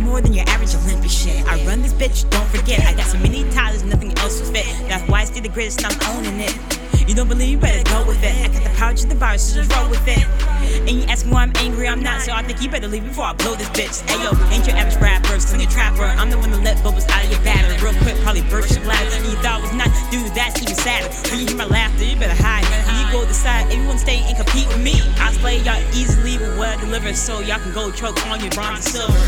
more than your average Olympic shit. I run this bitch, don't forget. I got so many titles, nothing else will fit. That's why I stay the greatest, I'm owning it. You don't believe, better go with it. I got the power to the virus, so just roll with it. And you ask me why I'm angry, I'm not, so I think you better leave before I blow this bitch. Ayo, ain't your average rapper, still your trapper. I'm the one that let bubbles out of your batter. Real quick, probably burst your bladder. And you thought it was not, dude, that's even sadder. When you hear my laughter, you better hide. When you go decide, if you wanna stay and compete with me, I slay y'all easily with what I deliver, so y'all can go choke on your bronze and silver.